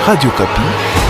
Radio Kapi.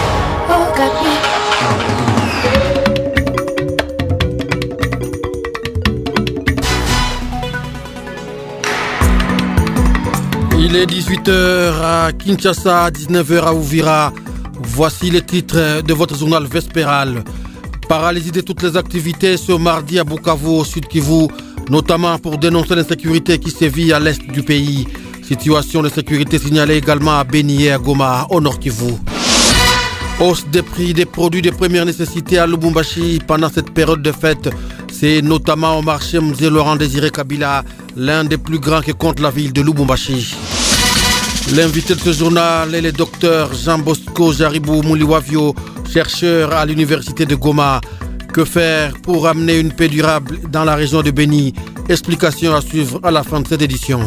Il est 18h à Kinshasa, 19h à Uvira. Voici les titres de votre journal vespéral. Paralysie de toutes les activités ce mardi à Bukavu, au sud Kivu, notamment pour dénoncer l'insécurité qui sévit à l'est du pays. Situation de sécurité signalée également à Beni et à Goma, au nord Kivu. Hausse des prix des produits de première nécessité à Lubumbashi pendant cette période de fête. C'est notamment au marché Mzee Laurent Désiré Kabila, l'un des plus grands que compte la ville de Lubumbashi. L'invité de ce journal est le docteur Jean Bosco Jaribou Mouliwavio, chercheur à l'université de Goma. Que faire pour amener une paix durable dans la région de Beni? Explication à suivre à la fin de cette édition.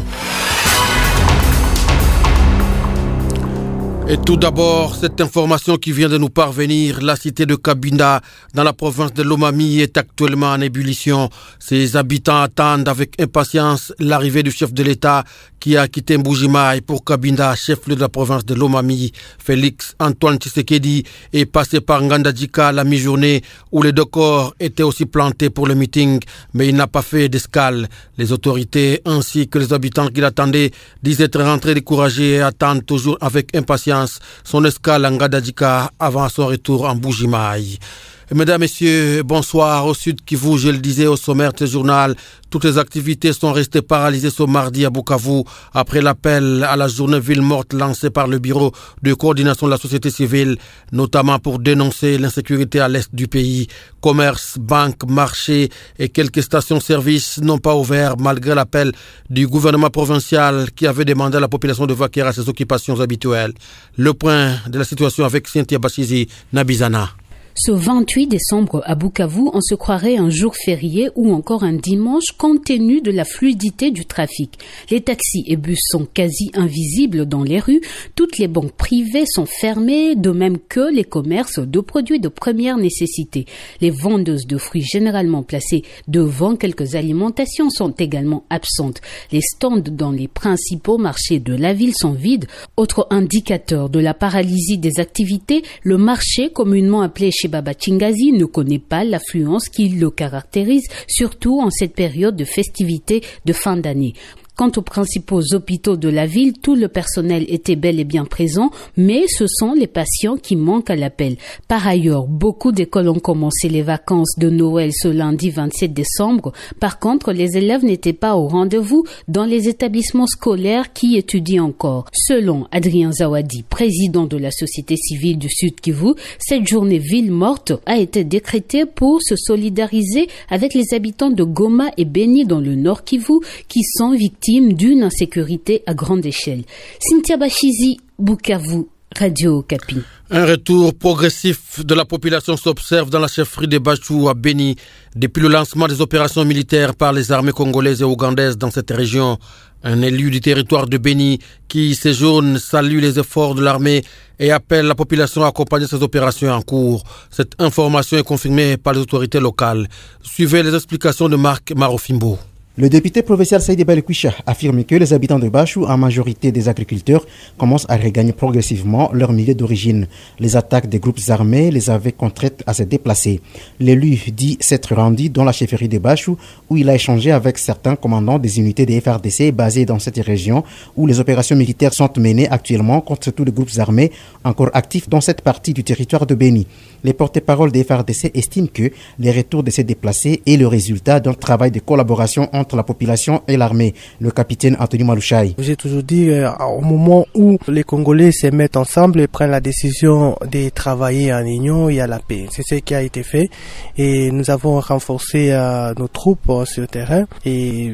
Et tout d'abord, cette information qui vient de nous parvenir, la cité de Cabinda, dans la province de Lomami, est actuellement en ébullition. Ses habitants attendent avec impatience l'arrivée du chef de l'État qui a quitté Mbujimaï pour Cabinda, chef-lieu de la province de Lomami. Félix Antoine Tshisekedi est passé par Ngandadjika la mi-journée où les deux corps étaient aussi plantés pour le meeting, mais il n'a pas fait d'escale. Les autorités ainsi que les habitants qui l'attendaient disent être rentrés découragés et attendent toujours avec impatience son escale à Ngandadjika avant son retour en Mbujimaï. Mesdames, Messieurs, bonsoir. Au sud Kivu, je le disais au sommaire de ce journal, toutes les activités sont restées paralysées ce mardi à Bukavu après l'appel à la journée ville morte lancée par le bureau de coordination de la société civile, notamment pour dénoncer l'insécurité à l'est du pays. Commerce, banques, marchés et quelques stations-service n'ont pas ouvert malgré l'appel du gouvernement provincial qui avait demandé à la population de vaquer à ses occupations habituelles. Le point de la situation avec Cynthia Bachizi Nabizana. Ce 28 décembre à Bukavu, on se croirait un jour férié ou encore un dimanche compte tenu de la fluidité du trafic. Les taxis et bus sont quasi invisibles dans les rues, toutes les banques privées sont fermées, de même que les commerces de produits de première nécessité. Les vendeuses de fruits généralement placées devant quelques alimentations sont également absentes. Les stands dans les principaux marchés de la ville sont vides. Autre indicateur de la paralysie des activités, le marché communément appelé chez Baba Chingazi ne connaît pas l'affluence qui le caractérise, surtout en cette période de festivités de fin d'année. Quant aux principaux hôpitaux de la ville, tout le personnel était bel et bien présent, mais ce sont les patients qui manquent à l'appel. Par ailleurs, beaucoup d'écoles ont commencé les vacances de Noël ce lundi 27 décembre. Par contre, les élèves n'étaient pas au rendez-vous dans les établissements scolaires qui étudient encore. Selon Adrien Zawadi, président de la société civile du Sud Kivu, cette journée ville morte a été décrétée pour se solidariser avec les habitants de Goma et Beni dans le Nord Kivu qui sont victimes d'une insécurité à grande échelle. Cynthia Bachizi, Bukavu, Radio Kapi. Un retour progressif de la population s'observe dans la chefferie de Bachou à Beni depuis le lancement des opérations militaires par les armées congolaises et ougandaises dans cette région. Un élu du territoire de Beni qui séjourne salue les efforts de l'armée et appelle la population à accompagner ces opérations en cours. Cette information est confirmée par les autorités locales. Suivez les explications de Marc Marofimbo. Le député provincial Saïd Balikwisha affirme que les habitants de Bachou, en majorité des agriculteurs, commencent à regagner progressivement leur milieu d'origine. Les attaques des groupes armés les avaient contraintes à se déplacer. L'élu dit s'être rendu dans la chefferie de Bachou où il a échangé avec certains commandants des unités des FRDC basées dans cette région où les opérations militaires sont menées actuellement contre tous les groupes armés encore actifs dans cette partie du territoire de Beni. Les porte-paroles des FRDC estiment que les retours de ces déplacés est le résultat d'un travail de collaboration entre la population et l'armée. Le capitaine Anthony Malouchaï. J'ai toujours dit au moment où les Congolais se mettent ensemble et prennent la décision de travailler en union, il y a la paix. C'est ce qui a été fait et nous avons renforcé nos troupes sur le terrain et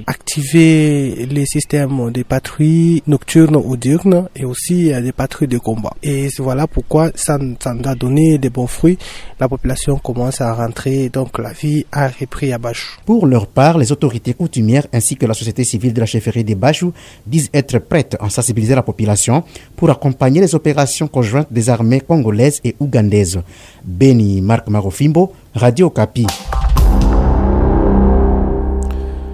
activé les systèmes de patrouilles nocturnes ou diurnes et aussi des patrouilles de combat. Et voilà pourquoi ça nous a donné des bons fruits. La population commence à rentrer, donc la vie a repris à Bachou. Pour leur part, les autorités coutumières ainsi que la société civile de la chefferie de Bachou disent être prêtes à sensibiliser la population pour accompagner les opérations conjointes des armées congolaises et ougandaises. Beni Marc Marofimbo, Radio Kapi.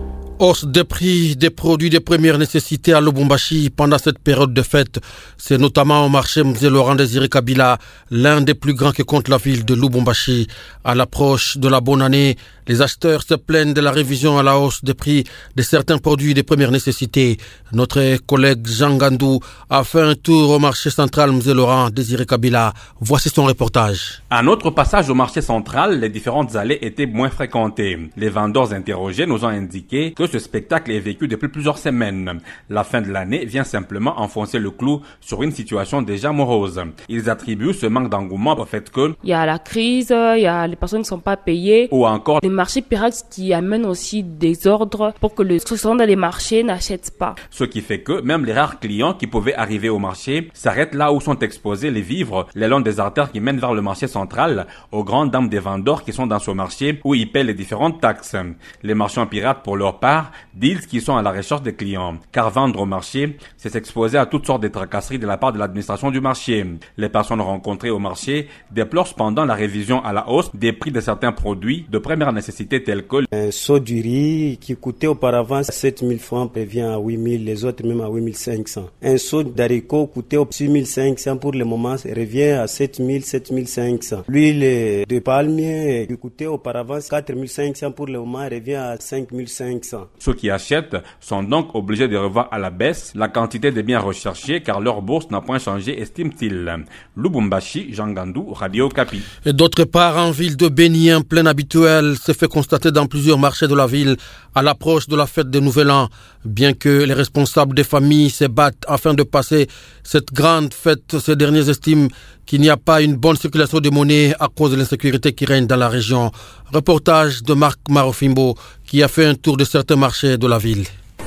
Hausse des prix des produits de première nécessité à Lubumbashi pendant cette période de fête. C'est notamment au marché Mzee Laurent Désiré Kabila, l'un des plus grands que compte la ville de Lubumbashi. À l'approche de la bonne année, les acheteurs se plaignent de la révision à la hausse des prix de certains produits de première nécessité. Notre collègue Jean Gandou a fait un tour au marché central Mzee Laurent Désiré Kabila. Voici son reportage. À notre passage au marché central, les différentes allées étaient moins fréquentées. Les vendeurs interrogés nous ont indiqué que ce spectacle est vécu depuis plusieurs semaines. La fin de l'année vient simplement enfoncer le clou sur une situation déjà morose. Ils attribuent ce manque d'engouement au fait que il y a la crise, il y a les personnes qui ne sont pas payées, ou encore les marchés pirates qui amènent aussi des ordres pour que ceux qui sont dans les marchés n'achètent pas. Ce qui fait que même les rares clients qui pouvaient arriver au marché s'arrêtent là où sont exposés les vivres, le long des artères qui mènent vers le marché central, aux grandes dames des vendeurs qui sont dans ce marché où ils paient les différentes taxes. Les marchands pirates, pour leur part, disent qu'ils sont à la recherche des clients, car vendre au marché, c'est s'exposer à toutes sortes de tracasseries de la part de l'administration du marché. Les personnes rencontrées au marché déplorent cependant la révision à la hausse des prix de certains produits de première nécessité tels que un seau du riz qui coûtait auparavant 7 000 francs revient à 8 000, les autres même à 8 500. Un seau d'haricots coûtait 6 500 pour le moment, revient à 7 000, 7 500. L'huile de palmier qui coûtait auparavant 4 500 pour le moment revient à 5 500. Ceux qui achètent sont donc obligés de revoir à la baisse la quantité de biens recherchés car leur bourse n'a point changé, estime-t-il. Lubumbashi, Jean Gandou, Radio Okapi. Et d'autre part, en ville de Béni, un plein habituel se fait constater dans plusieurs marchés de la ville à l'approche de la fête de Nouvel An. Bien que les responsables des familles se battent afin de passer cette grande fête, ces derniers estiment qu'il n'y a pas une bonne circulation de monnaie à cause de l'insécurité qui règne dans la région. Reportage de Marc Marofimbo qui a fait un tour de certains marchés de la ville.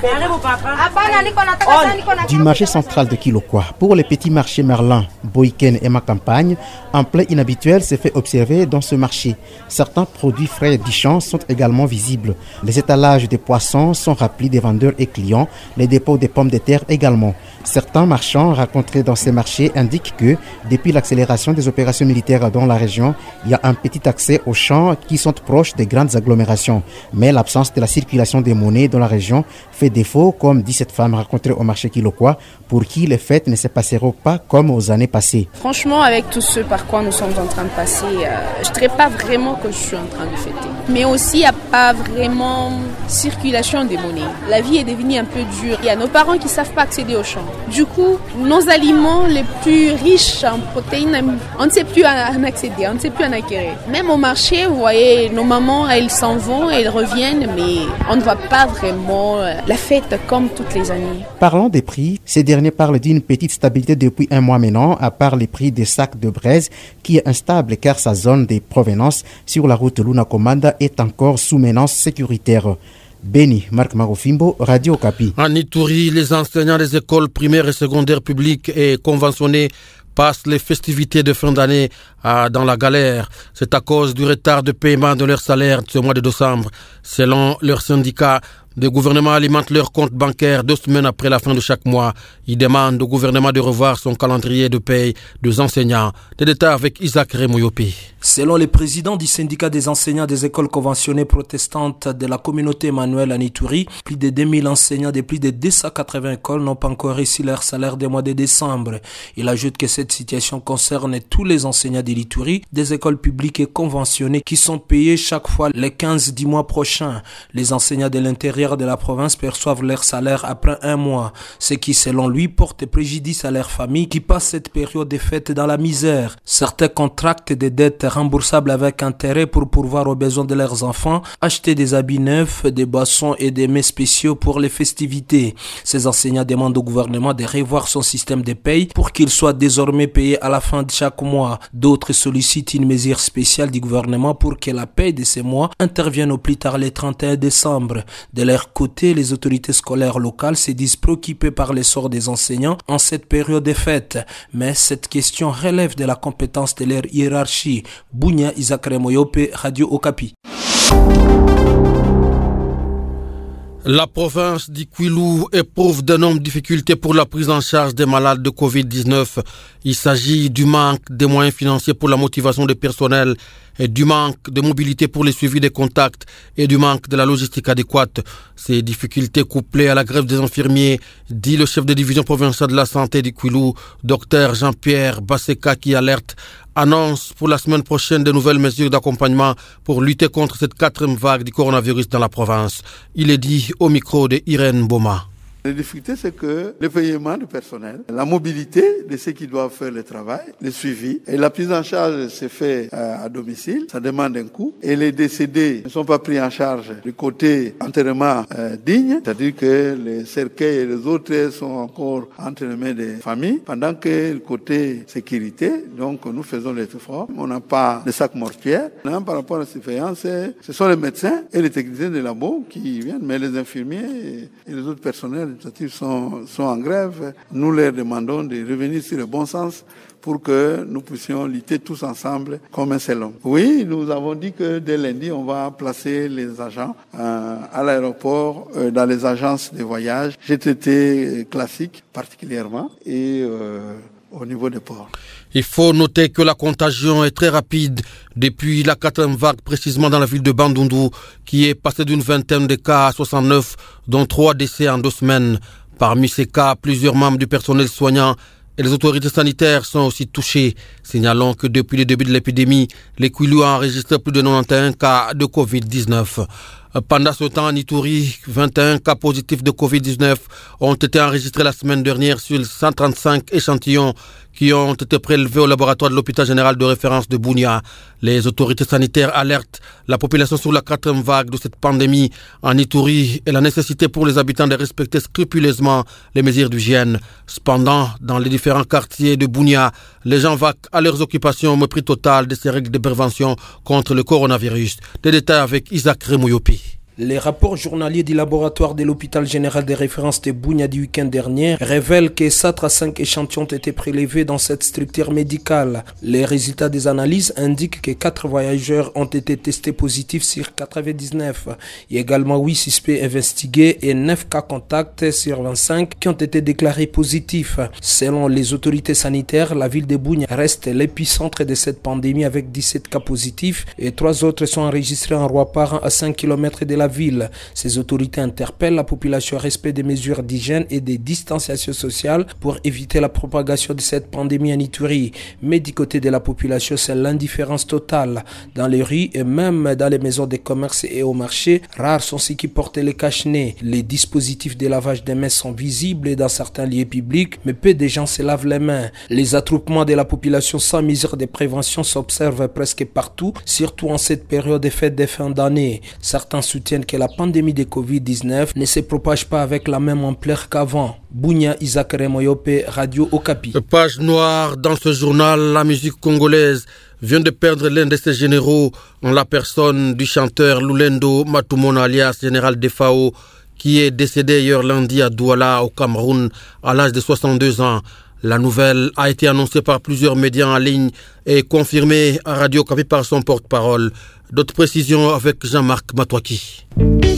Du marché central de Kilokwa, pour les petits marchés Merlin, Boyken et ma campagne, un plat inhabituel s'est fait observer dans ce marché. Certains produits frais d'Ichan sont également visibles. Les étalages des poissons sont remplis des vendeurs et clients, les dépôts des pommes de terre également. Certains marchands rencontrés dans ces marchés indiquent que, depuis l'accélération des opérations militaires dans la région, il y a un petit accès aux champs qui sont proches des grandes agglomérations. Mais l'absence de la circulation des monnaies dans la région fait défaut, comme dit cette femme rencontrée au marché Kilokwa, pour qui les fêtes ne se passeront pas comme aux années passées. Franchement, avec tout ce par quoi nous sommes en train de passer, je ne dirais pas vraiment que je suis en train de fêter. Mais aussi, il n'y a pas vraiment circulation des monnaies. La vie est devenue un peu dure. Il y a nos parents qui ne savent pas accéder aux champs. Du coup, nos aliments les plus riches en protéines, on ne sait plus en accéder, on ne sait plus en acquérir. Même au marché, vous voyez, nos mamans, elles s'en vont, elles reviennent, mais on ne voit pas vraiment la fête comme toutes les années. Parlant des prix, ces derniers parlent d'une petite stabilité depuis un mois maintenant, à part les prix des sacs de braise qui est instable car sa zone de provenance sur la route Luna-Komanda est encore sous menace sécuritaire. Béni, Marc Marofimbo, Radio Okapi. En Ituri, les enseignants des écoles primaires et secondaires publiques et conventionnés passent les festivités de fin d'année dans la galère. C'est à cause du retard de paiement de leur salaire ce mois de décembre. Selon leur syndicat, le gouvernement alimente leur compte bancaire 2 semaines après la fin de chaque mois. Il demande au gouvernement de revoir son calendrier de paye des enseignants. Des détails avec Isaac Remoyopi. Selon le président du syndicat des enseignants des écoles conventionnées protestantes de la communauté Emmanuel en Ituri, plus de 2000 enseignants de plus de 280 écoles n'ont pas encore reçu leur salaire des mois de décembre. Il ajoute que cette situation concerne tous les enseignants de l'Ituri, des écoles publiques et conventionnées qui sont payés chaque fois les 15 du mois prochain. Les enseignants de l'intérieur de la province perçoivent leur salaire après un mois, ce qui selon lui porte préjudice à leurs familles qui passent cette période de fête dans la misère. Certains contractent des dettes remboursables avec intérêt pour pourvoir aux besoins de leurs enfants, acheter des habits neufs, des boissons et des mets spéciaux pour les festivités. Ces enseignants demandent au gouvernement de revoir son système de paye pour qu'il soit désormais payé à la fin de chaque mois. D'autres sollicitent une mesure spéciale du gouvernement pour que la paye de ces mois intervienne au plus tard le 31 décembre. De leur côté, les autorités scolaires locales se disent préoccupées par l'essor des enseignants en cette période de fête. Mais cette question relève de la compétence de leur hiérarchie. Bounia Isaac Remoyope, Radio Okapi. La province d'Ikwilu éprouve d'énormes difficultés pour la prise en charge des malades de Covid-19. Il s'agit du manque de moyens financiers pour la motivation des personnels et du manque de mobilité pour le suivi des contacts et du manque de la logistique adéquate. Ces difficultés couplées à la grève des infirmiers, dit le chef de division provinciale de la santé d'Ikwilu, Dr Jean-Pierre Basseka, qui alerte, annonce pour la semaine prochaine de nouvelles mesures d'accompagnement pour lutter contre cette 4e vague du coronavirus dans la province. Il est dit au micro de Irène Boma. La difficulté, c'est que le paiement du personnel, la mobilité de ceux qui doivent faire le travail, le suivi, et la prise en charge se fait à domicile, ça demande un coût, et les décédés ne sont pas pris en charge du côté enterrement digne, c'est-à-dire que les cercueils et les autres sont encore entre les mains des familles, pendant que le côté sécurité, donc nous faisons les efforts, on n'a pas de sac mortuaire. Par rapport à la surveillance, ce sont les médecins et les techniciens de labo qui viennent, mais les infirmiers et les autres personnels sont en grève. Nous leur demandons de revenir sur le bon sens pour que nous puissions lutter tous ensemble comme un seul homme. Oui, nous avons dit que dès lundi, on va placer les agents à l'aéroport, dans les agences de voyage, GTT classique particulièrement, et au niveau des ports. Il faut noter que la contagion est très rapide depuis la 4e vague, précisément dans la ville de Bandundu, qui est passée d'une 20aine de cas à 69, dont 3 décès en 2 semaines. Parmi ces cas, plusieurs membres du personnel soignant et les autorités sanitaires sont aussi touchés. Signalons que depuis le début de l'épidémie, l'Ikwilu a enregistré plus de 91 cas de Covid-19. Pendant ce temps, en Ituri, 21 cas positifs de Covid-19 ont été enregistrés la semaine dernière sur 135 échantillons qui ont été prélevés au laboratoire de l'hôpital général de référence de Bunia. Les autorités sanitaires alertent la population sur la 4e vague de cette pandémie en Ituri et la nécessité pour les habitants de respecter scrupuleusement les mesures d'hygiène. Cependant, dans les différents quartiers de Bunia, les gens vaquent à leurs occupations au mépris total de ces règles de prévention contre le coronavirus. Des détails avec Isaac Remouyopi. Les rapports journaliers du laboratoire de l'hôpital général de référence de Bunia du week-end dernier révèlent que 4 à 5 échantillons ont été prélevés dans cette structure médicale. Les résultats des analyses indiquent que 4 voyageurs ont été testés positifs sur 99. Il y a également 8 suspects investigués et 9 cas contacts sur 25 qui ont été déclarés positifs. Selon les autorités sanitaires, la ville de Bunia reste l'épicentre de cette pandémie avec 17 cas positifs et 3 autres sont enregistrés en Roi-Parent à 5 km de la ville. Ces autorités interpellent la population au respect des mesures d'hygiène et de distanciation sociale pour éviter la propagation de cette pandémie en Ituri. Mais du côté de la population, c'est l'indifférence totale. Dans les rues et même dans les maisons de commerce et au marché, rares sont ceux qui portent les cache-nez. Les dispositifs de lavage des mains sont visibles dans certains lieux publics, mais peu de gens se lavent les mains. Les attroupements de la population sans mesures de prévention s'observent presque partout, surtout en cette période de fêtes de fin d'année. Certains soutiennent que la pandémie de Covid-19 ne se propage pas avec la même ampleur qu'avant. Bunia, Isaac Remoyope, Radio Okapi. Page noire dans ce journal, la musique congolaise vient de perdre l'un de ses généraux en la personne du chanteur Lulendo Matumona alias Général Defao, qui est décédé hier lundi à Douala au Cameroun à l'âge de 62 ans. La nouvelle a été annoncée par plusieurs médias en ligne et confirmée à Radio Okapi par son porte-parole. D'autres précisions avec Jean-Marc Matouaki.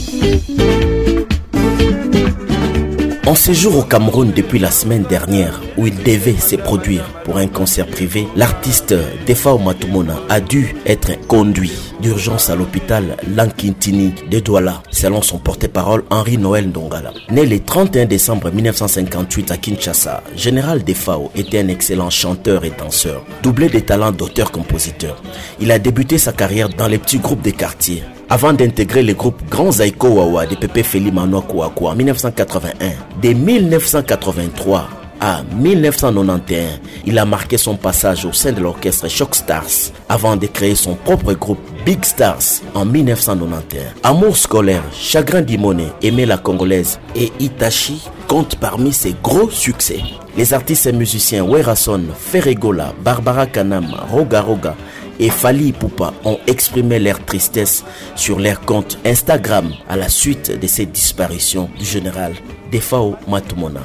En séjour au Cameroun depuis la semaine dernière, où il devait se produire pour un concert privé, l'artiste Defao Matumona a dû être conduit d'urgence à l'hôpital Lankintini de Douala, selon son porte-parole Henri Noël Ndongala. Né le 31 décembre 1958 à Kinshasa, Général Defao était un excellent chanteur et danseur, doublé de talents d'auteur-compositeur. Il a débuté sa carrière dans les petits groupes des quartiers, avant d'intégrer le groupe Grand Zaiko Wawa de Pepe Feli Manoa Kouakou en 1981. De 1983 à 1991, il a marqué son passage au sein de l'orchestre Shock Stars avant de créer son propre groupe Big Stars en 1991. Amour scolaire, Chagrin d'Imone, Aimer la Congolaise et Itachi comptent parmi ses gros succès. Les artistes et musiciens Werason, Ferregola, Barbara Kanama, Roga Roga et Fali Ipupa ont exprimé leur tristesse sur leur compte Instagram à la suite de cette disparition du général Defao Matumona.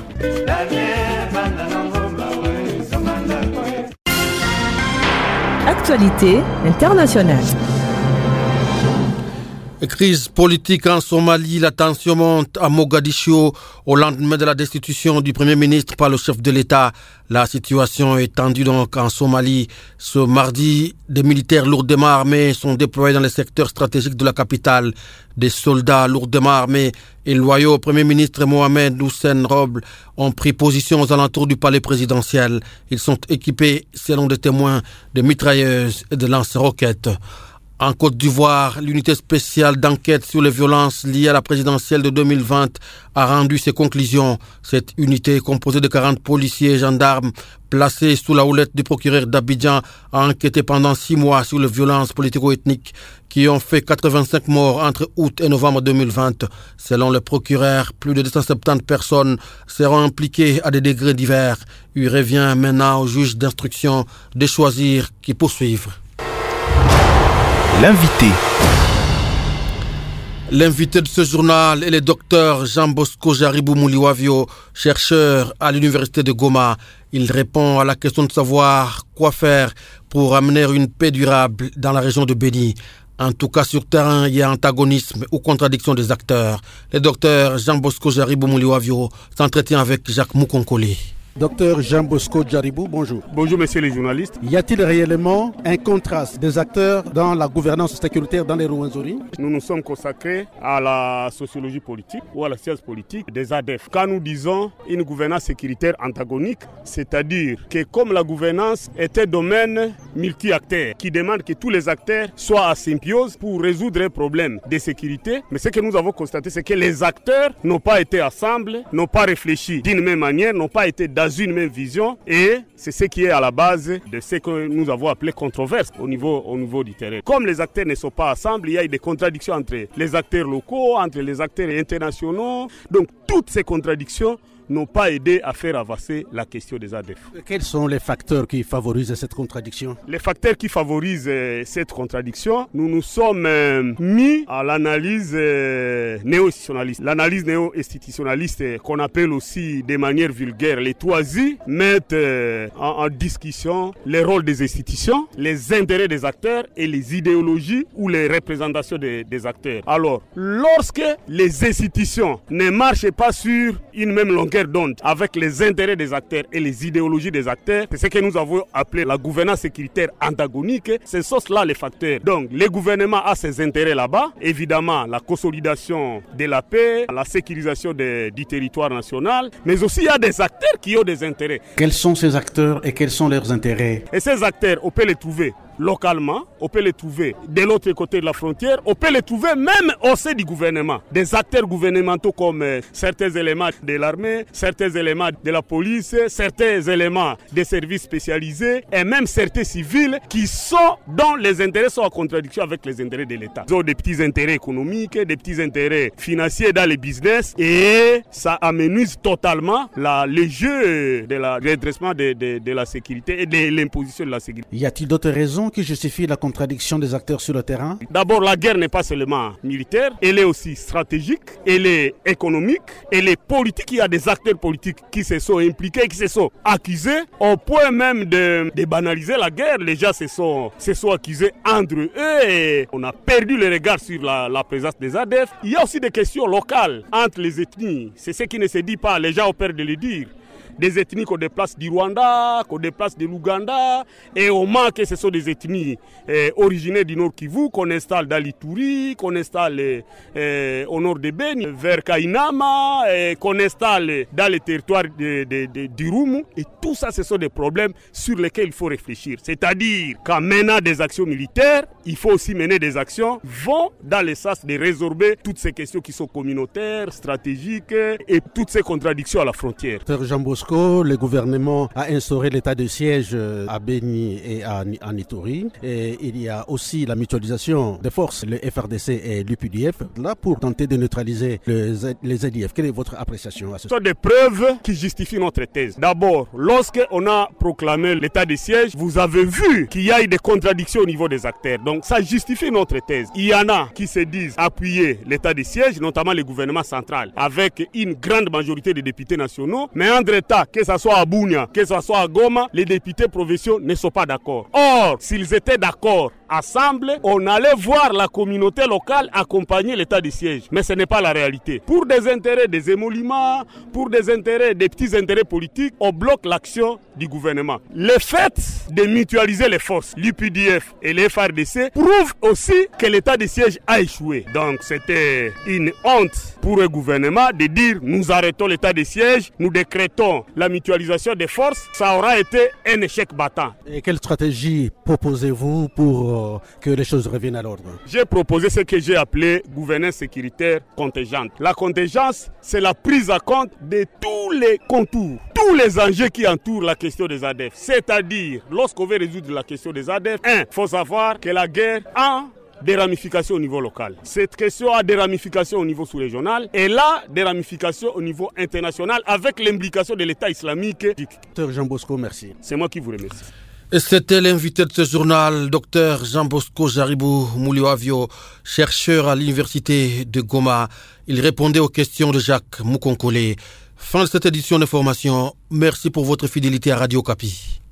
Actualité internationale. Crise politique en Somalie, la tension monte à Mogadiscio au lendemain de la destitution du Premier ministre par le chef de l'État. La situation est tendue donc en Somalie. Ce mardi, des militaires lourdement armés sont déployés dans les secteurs stratégiques de la capitale. Des soldats lourdement armés et loyaux au Premier ministre Mohamed Hussein Roble ont pris position aux alentours du palais présidentiel. Ils sont équipés, selon des témoins, de mitrailleuses et de lance-roquettes. En Côte d'Ivoire, l'unité spéciale d'enquête sur les violences liées à la présidentielle de 2020 a rendu ses conclusions. Cette unité, composée de 40 policiers et gendarmes placés sous la houlette du procureur d'Abidjan, a enquêté pendant 6 mois sur les violences politico-ethniques qui ont fait 85 morts entre août et novembre 2020. Selon le procureur, plus de 270 personnes seront impliquées à des degrés divers. Il revient maintenant au juge d'instruction de choisir qui poursuivre. L'invité de ce journal est le docteur Jean Bosco Jaribou Mouliwavio, chercheur à l'université de Goma. Il répond à la question de savoir quoi faire pour amener une paix durable dans la région de Béni. En tout cas, sur terrain, il y a antagonisme ou contradiction des acteurs. Le docteur Jean Bosco Jaribou Mouliwavio s'entretient avec Jacques Moukonkoli. Docteur Jean Bosco Jaribou, bonjour. Bonjour, messieurs les journalistes. Y a-t-il réellement un contraste des acteurs dans la gouvernance sécuritaire dans les Rwenzori? Nous nous sommes consacrés à la sociologie politique ou à la science politique des ADF. Quand nous disons une gouvernance sécuritaire antagonique, c'est-à-dire que comme la gouvernance est un domaine multi-acteurs qui demande que tous les acteurs soient en symbiose pour résoudre un problème de sécurité, mais ce que nous avons constaté, c'est que les acteurs n'ont pas été ensemble, n'ont pas réfléchi d'une même manière, n'ont pas été dans une même vision, et c'est ce qui est à la base de ce que nous avons appelé controverse au niveau du terrain. Comme les acteurs ne sont pas ensemble, il y a des contradictions entre les acteurs locaux, entre les acteurs internationaux. Donc toutes ces contradictions n'ont pas aidé à faire avancer la question des ADF. Quels sont les facteurs qui favorisent cette contradiction? Les facteurs qui favorisent cette contradiction, nous nous sommes mis à l'analyse néo-institutionnaliste. L'analyse néo-institutionnaliste, qu'on appelle aussi de manière vulgaire les toisis, mettent en discussion les rôles des institutions, les intérêts des acteurs et les idéologies ou les représentations des acteurs. Alors, lorsque les institutions ne marchent pas sur une même longueur d'onde avec les intérêts des acteurs et les idéologies des acteurs, c'est ce que nous avons appelé la gouvernance sécuritaire antagonique. Ce sont là les facteurs. Donc, le gouvernement a ses intérêts là-bas. Évidemment, la consolidation de la paix, la sécurisation du territoire national, mais aussi il y a des acteurs qui ont des intérêts. Quels sont ces acteurs et quels sont leurs intérêts? Et ces acteurs, on peut les trouver localement, on peut les trouver de l'autre côté de la frontière, on peut les trouver même au sein du gouvernement. Des acteurs gouvernementaux comme certains éléments de l'armée, certains éléments de la police, certains éléments des services spécialisés et même certains civils qui sont, dont les intérêts sont en contradiction avec les intérêts de l'État. Ils ont des petits intérêts économiques, des petits intérêts financiers dans les business et ça amenuise totalement le jeu de la redressement de la sécurité et de l'imposition de la sécurité. Y a-t-il d'autres raisons qui justifie la contradiction des acteurs sur le terrain? D'abord, la guerre n'est pas seulement militaire, elle est aussi stratégique, elle est économique, elle est politique. Il y a des acteurs politiques qui se sont impliqués, qui se sont accusés, au point même de banaliser la guerre. Les gens se sont accusés entre eux et on a perdu le regard sur la présence des ADF. Il y a aussi des questions locales entre les ethnies. C'est ce qui ne se dit pas, les gens ont peur de le dire. Des ethnies qu'on déplace du Rwanda, qu'on déplace de l'Ouganda, et on manque que ce sont des ethnies originaires du Nord Kivu, qu'on installe dans l'Ituri, qu'on installe au nord de Beni, vers Kainama, qu'on installe dans les territoires du Rumu. Et tout ça, ce sont des problèmes sur lesquels il faut réfléchir. C'est-à-dire qu'en menant des actions militaires, il faut aussi mener des actions vont dans le sens de résorber toutes ces questions qui sont communautaires, stratégiques et toutes ces contradictions à la frontière. Jean Bosco, le gouvernement a instauré l'état de siège à Béni et en Ituri. Et il y a aussi la mutualisation des forces, le FRDC et l'UPDF, là pour tenter de neutraliser les ADF. Quelle est votre appréciation à ce? Ce sont des preuves qui justifient notre thèse. D'abord, lorsqu'on a proclamé l'état de siège, vous avez vu qu'il y a eu des contradictions au niveau des acteurs. Donc ça justifie notre thèse. Il y en a qui se disent appuyer l'état de siège, notamment le gouvernement central, avec une grande majorité de députés nationaux. Mais entre-temps, l'État, que ce soit à Bunia, que ce soit à Goma, les députés provinciaux ne sont pas d'accord. Or, s'ils étaient d'accord, ensemble, on allait voir la communauté locale accompagner l'état de siège. Mais ce n'est pas la réalité. Pour des intérêts, des émoluments, pour des intérêts, des petits intérêts politiques, on bloque l'action du gouvernement. Le fait de mutualiser les forces, l'UPDF et les FARDC, prouve aussi que l'état de siège a échoué. Donc c'était une honte pour le gouvernement de dire nous arrêtons l'état de siège, nous décrétons la mutualisation des forces. Ça aura été un échec battant. Et quelle stratégie proposez-vous pour que les choses reviennent à l'ordre? J'ai proposé ce que j'ai appelé gouvernance sécuritaire contingente. La contingence, c'est la prise en compte de tous les contours, tous les enjeux qui entourent la question des ADF. C'est-à-dire, lorsqu'on veut résoudre la question des ADF, il faut savoir que la guerre a des ramifications au niveau local. Cette question a des ramifications au niveau sous-régional et là, des ramifications au niveau international avec l'implication de l'État islamique. Dr Jean Bosco, merci. C'est moi qui vous remercie. Et c'était l'invité de ce journal, Dr Jean Bosco Jaribou Moulioavio, chercheur à l'université de Goma. Il répondait aux questions de Jacques Moukonkole. Fin de cette édition d'information. Merci pour votre fidélité à Radio Okapi.